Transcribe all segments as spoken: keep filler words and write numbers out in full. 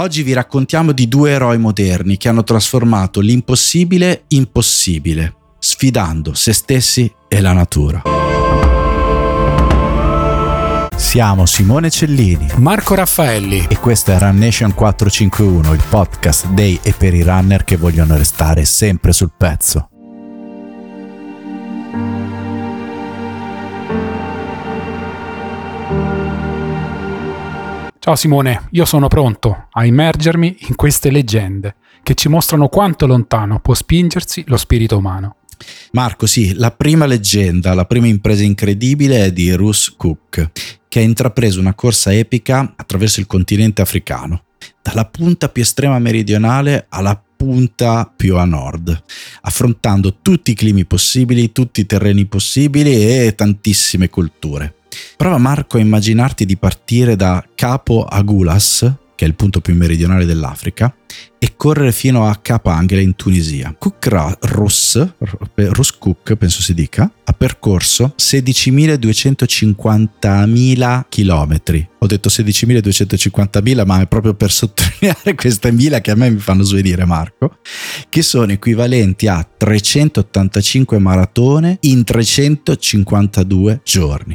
Oggi vi raccontiamo di due eroi moderni che hanno trasformato l'impossibile in possibile, sfidando se stessi e la natura. Siamo Simone Cellini, Marco Raffaelli e questo è Run Nation quattrocentocinquantuno, il podcast dei e per i runner che vogliono restare sempre sul pezzo. Ciao Simone, io sono pronto a immergermi in queste leggende che ci mostrano quanto lontano può spingersi lo spirito umano. Marco, sì, la prima leggenda, la prima impresa incredibile è di Russ Cook, che ha intrapreso una corsa epica attraverso il continente africano, dalla punta più estrema meridionale alla punta più a nord, affrontando tutti i climi possibili, tutti i terreni possibili e tantissime culture. Prova Marco a immaginarti di partire da Capo Agulhas, che è il punto più meridionale dell'Africa, e correre fino a Cap Angle in Tunisia. Cook Russ, Russ Cook, penso si dica, ha percorso sedicimiladuecentocinquantamila chilometri. Ho detto sedicimiladuecentocinquantamila, ma è proprio per sottolineare queste mila che a me mi fanno svenire, Marco, che sono equivalenti a trecentottantacinque maratone in trecentocinquantadue giorni.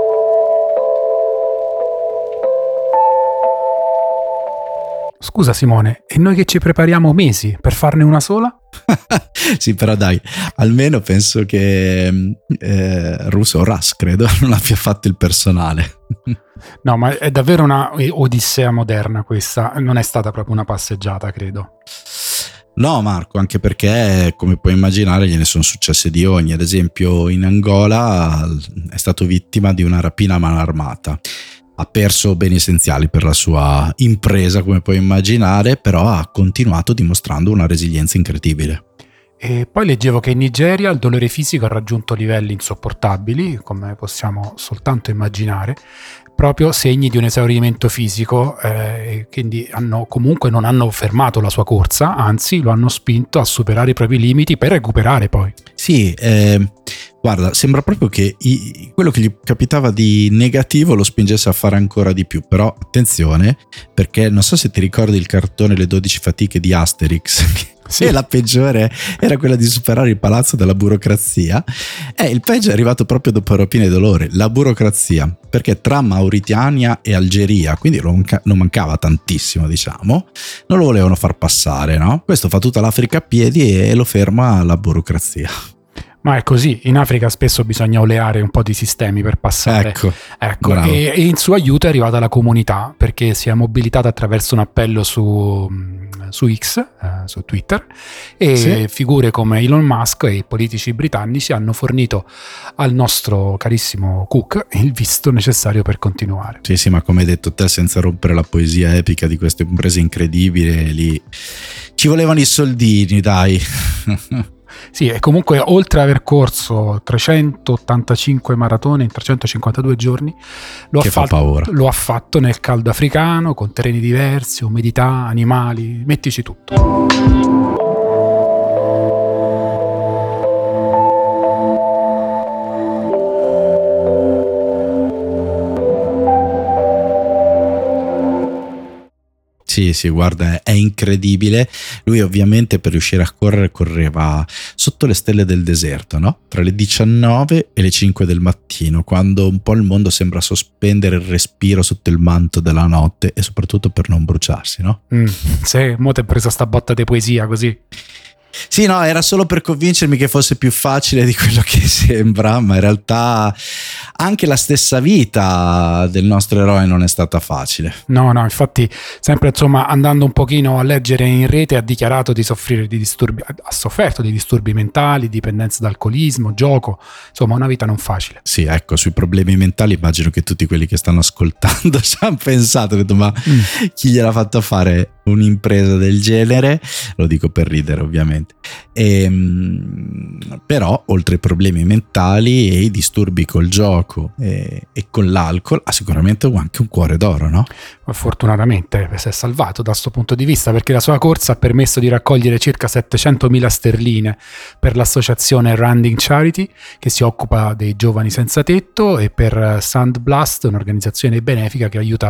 Scusa Simone, e noi che ci prepariamo mesi per farne una sola? Sì, però dai, almeno penso che eh, Russo o Russ, credo, non abbia fatto il personale. No, ma è davvero una odissea moderna questa, non è stata proprio una passeggiata, credo. No Marco, anche perché come puoi immaginare gliene sono successe di ogni. Ad esempio in Angola è stato vittima di una rapina a mano armata. Ha perso beni essenziali per la sua impresa, come puoi immaginare, però ha continuato dimostrando una resilienza incredibile. E poi leggevo che in Nigeria il dolore fisico ha raggiunto livelli insopportabili, come possiamo soltanto immaginare, proprio segni di un esaurimento fisico, eh, quindi hanno, comunque non hanno fermato la sua corsa, anzi lo hanno spinto a superare i propri limiti per recuperare poi. Sì, eh, guarda, sembra proprio che i, quello che gli capitava di negativo lo spingesse a fare ancora di più, però attenzione, perché non so se ti ricordi il cartone Le dodici fatiche di Asterix, sì. E la peggiore era quella di superare il palazzo della burocrazia, e il peggio è arrivato proprio dopo Rapina e Dolore, la burocrazia, perché tra Mauritania e Algeria, quindi non mancava tantissimo, diciamo, non lo volevano far passare, no? Questo fa tutta l'Africa a piedi e lo ferma la burocrazia. Ma è così, in Africa spesso bisogna oleare un po' di sistemi per passare. Ecco, ecco e, e in suo aiuto è arrivata la comunità, perché si è mobilitata attraverso un appello su, su X, eh, su Twitter, e sì. Figure come Elon Musk e i politici britannici hanno fornito al nostro carissimo Cook il visto necessario per continuare. Sì, sì, ma come hai detto te, senza rompere la poesia epica di queste imprese incredibili, lì ci volevano i soldini, dai. Sì, e comunque oltre ad aver corso trecentottantacinque maratone in trecentocinquantadue giorni, lo, che ha, fa fatto, lo ha fatto nel caldo africano, con terreni diversi, umidità, animali, mettici tutto. Sì, sì, guarda, è incredibile. Lui ovviamente per riuscire a correre correva sotto le stelle del deserto, no? Tra le diciannove e le cinque del mattino, quando un po' il mondo sembra sospendere il respiro sotto il manto della notte, e soprattutto per non bruciarsi, no? Mm, sì, mo ti hai preso sta botta di poesia così. Sì, no, era solo per convincermi che fosse più facile di quello che sembra, ma in realtà anche la stessa vita del nostro eroe non è stata facile. No, no, infatti sempre insomma andando un pochino a leggere in rete ha dichiarato di soffrire di disturbi, ha sofferto di disturbi mentali, dipendenza da alcolismo, gioco, insomma una vita non facile. Sì, ecco, sui problemi mentali immagino che tutti quelli che stanno ascoltando ci hanno pensato, ho detto, ma mm. chi gliel'ha fatto fare un'impresa del genere? Lo dico per ridere ovviamente. E, però oltre ai problemi mentali e i disturbi col gioco e, e con l'alcol ha sicuramente anche un cuore d'oro, no? Fortunatamente si è salvato da questo punto di vista, perché la sua corsa ha permesso di raccogliere circa settecentomila sterline per l'associazione Running Charity, che si occupa dei giovani senza tetto, e per Sandblast, un'organizzazione benefica che aiuta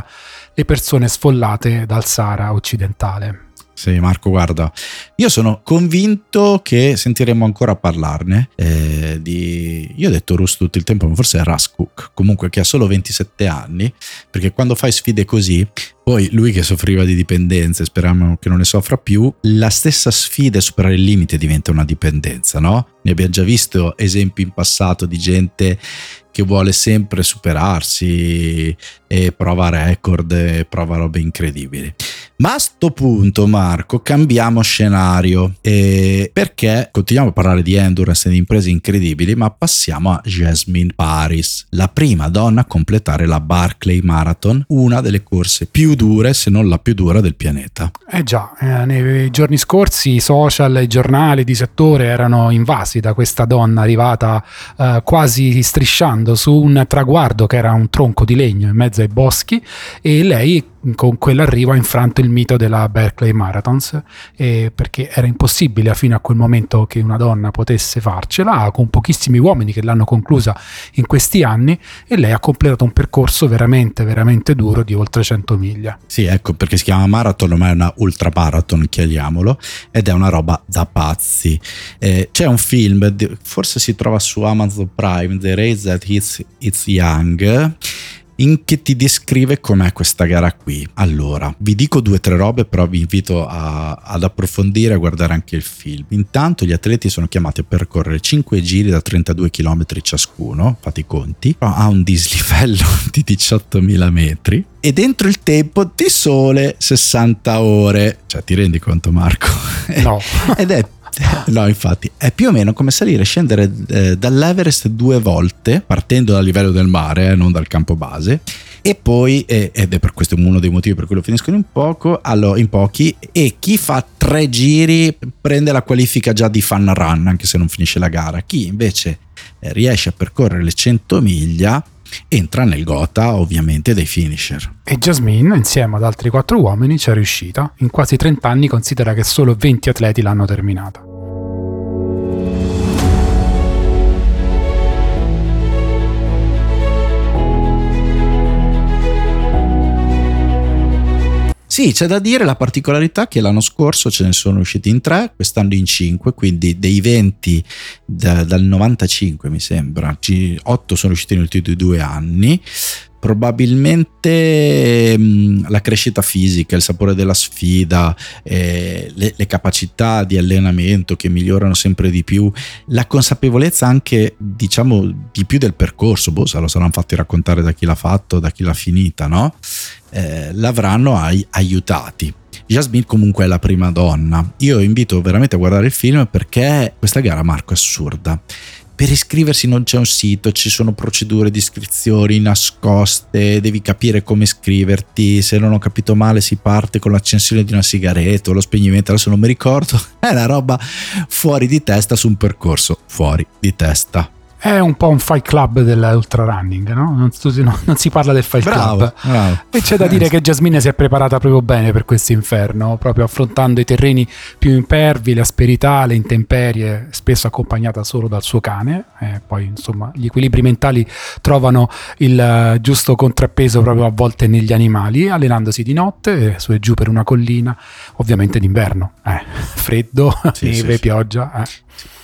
le persone sfollate dal Sahara occidentale. Sì, Marco, guarda, io sono convinto che sentiremo ancora parlarne. Eh, di... Io ho detto Rus tutto il tempo, ma forse è Russ Cook, comunque, che ha solo ventisette anni, perché quando fai sfide così, poi lui che soffriva di dipendenze, speriamo che non ne soffra più, la stessa sfida e superare il limite diventa una dipendenza, no? Ne abbiamo già visto esempi in passato di gente che vuole sempre superarsi e prova record e prova robe incredibili. Ma a sto punto, Marco, cambiamo scenario, eh, perché continuiamo a parlare di endurance e di imprese incredibili, ma passiamo a Jasmine Paris, la prima donna a completare la Barkley Marathon, una delle corse più dure, se non la più dura del pianeta. Eh già, eh, nei giorni scorsi i social e i giornali di settore erano invasi da questa donna arrivata eh, quasi strisciando su un traguardo che era un tronco di legno in mezzo ai boschi, e lei con quell'arrivo ha infranto il mito della Barkley Marathons, eh, perché era impossibile fino a quel momento che una donna potesse farcela, con pochissimi uomini che l'hanno conclusa in questi anni, e lei ha completato un percorso veramente veramente duro di oltre cento miglia. Sì, ecco perché si chiama marathon, ma è una ultra marathon, chiariamolo, ed è una roba da pazzi. Eh, c'è un film, forse si trova su Amazon Prime, The Race That Hits It's Young, in che ti descrive com'è questa gara qui. Allora, vi dico due o tre robe, però vi invito a, ad approfondire e a guardare anche il film. Intanto gli atleti sono chiamati a percorrere cinque giri da trentadue chilometri ciascuno, fate i conti, ha un dislivello di diciottomila metri e dentro il tempo di sole sessanta ore. Cioè, ti rendi conto, Marco? No. Ed è No, infatti è più o meno come salire e scendere eh, dall'Everest due volte, partendo dal livello del mare, eh, non dal campo base, e poi eh, ed è per questo uno dei motivi per cui lo finiscono in poco, allora, in pochi, e chi fa tre giri prende la qualifica già di fun run, anche se non finisce la gara. Chi invece eh, riesce a percorrere le cento miglia entra nel gota, ovviamente, dei finisher. E Jasmine, insieme ad altri quattro uomini, ci è riuscita. In quasi trenta anni considera che solo venti atleti l'hanno terminata. Sì, c'è da dire la particolarità che l'anno scorso ce ne sono usciti in tre, quest'anno in cinque, quindi dei venti da, dal novantacinque mi sembra, otto sono usciti negli ultimi due anni. Probabilmente mh, la crescita fisica, il sapore della sfida, eh, le, le capacità di allenamento che migliorano sempre di più, la consapevolezza anche, diciamo, di più del percorso, boh, se lo saranno fatti raccontare da chi l'ha fatto, da chi l'ha finita, no? Eh, l'avranno ai, aiutati. Jasmine comunque è la prima donna. Io invito veramente a guardare il film, perché questa gara, Marco, è assurda. Per iscriversi non c'è un sito, ci sono procedure di iscrizioni nascoste, devi capire come iscriverti, se non ho capito male si parte con l'accensione di una sigaretta o lo spegnimento, adesso non mi ricordo, è una roba fuori di testa su un percorso fuori di testa. È un po' un Fight Club dell'ultra running, no? Non, no, non si parla del Fight bravo, Club. Bravo. E c'è da dire che Jasmine si è preparata proprio bene per questo inferno, proprio affrontando i terreni più impervi, le asperità, le intemperie, spesso accompagnata solo dal suo cane. E poi, insomma, gli equilibri mentali trovano il uh, giusto contrappeso proprio a volte negli animali, allenandosi di notte, su e giù per una collina, ovviamente d'inverno. Eh, freddo, sì, neve, sì, pioggia. Eh.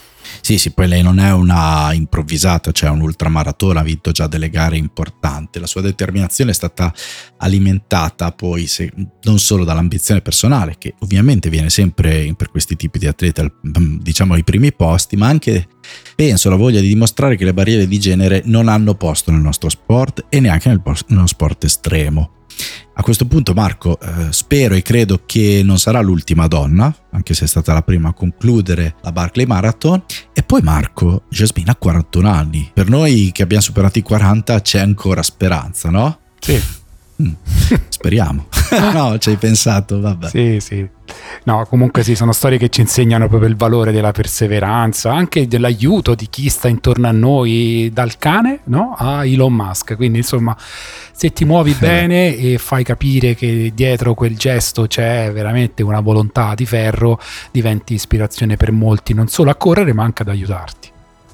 Sì, sì, poi lei non è una improvvisata, cioè un ultramaratona, ha vinto già delle gare importanti. La sua determinazione è stata alimentata poi se, non solo dall'ambizione personale, che ovviamente viene sempre per questi tipi di atleti, diciamo, ai primi posti, ma anche, penso, la voglia di dimostrare che le barriere di genere non hanno posto nel nostro sport e neanche nel, nello sport estremo. A questo punto, Marco, eh, spero e credo che non sarà l'ultima donna, anche se è stata la prima a concludere la Barkley Marathon. E poi, Marco, Jasmine ha quarantuno anni. Per noi che abbiamo superato i quaranta c'è ancora speranza, no? Sì. Mm, speriamo. No, ci hai pensato, vabbè. Sì, sì. No, comunque sì, sono storie che ci insegnano proprio il valore della perseveranza, anche dell'aiuto di chi sta intorno a noi, dal cane, no, a Elon Musk. Quindi, insomma, se ti muovi bene e fai capire che dietro quel gesto c'è veramente una volontà di ferro, diventi ispirazione per molti, non solo a correre ma anche ad aiutarti.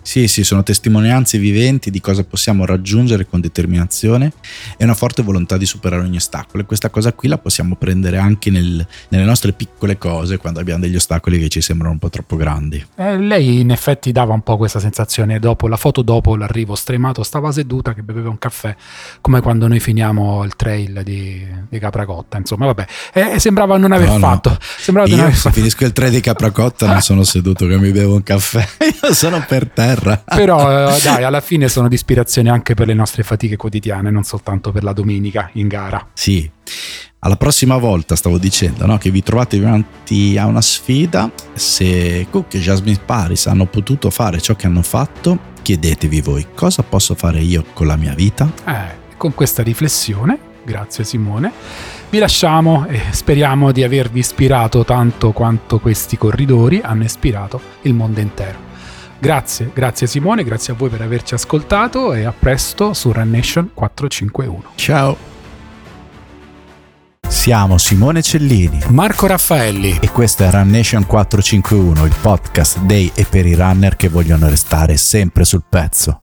Sì, sì, sono testimonianze viventi di cosa possiamo raggiungere con determinazione e una forte volontà di superare ogni ostacolo, e questa cosa qui la possiamo prendere anche nel, nelle nostre piccole cose, quando abbiamo degli ostacoli che ci sembrano un po' troppo grandi. Eh, lei in effetti dava un po' questa sensazione, dopo la foto dopo l'arrivo stremato, stava seduta che beveva un caffè, come quando noi finiamo il trail di, di Capracotta, insomma vabbè, eh, sembrava non aver no, fatto no. sembrava io non aver se fatto. finisco il trail di Capracotta non sono seduto che mi bevo un caffè, io sono per terra. Però eh, dai, alla fine sono di ispirazione anche per le nostre fatiche quotidiane, non soltanto per la domenica in gara. Sì, alla prossima volta stavo dicendo, no, che vi trovate davanti a una sfida, se Cook e Jasmine Paris hanno potuto fare ciò che hanno fatto, chiedetevi voi cosa posso fare io con la mia vita? Eh, con questa riflessione, grazie Simone, vi lasciamo e speriamo di avervi ispirato tanto quanto questi corridori hanno ispirato il mondo intero. Grazie, grazie Simone, grazie a voi per averci ascoltato e a presto su Run Nation quattrocentocinquantuno. Ciao! Siamo Simone Cellini, Marco Raffaelli e questo è Run Nation quattrocentocinquantuno, il podcast dei e per i runner che vogliono restare sempre sul pezzo.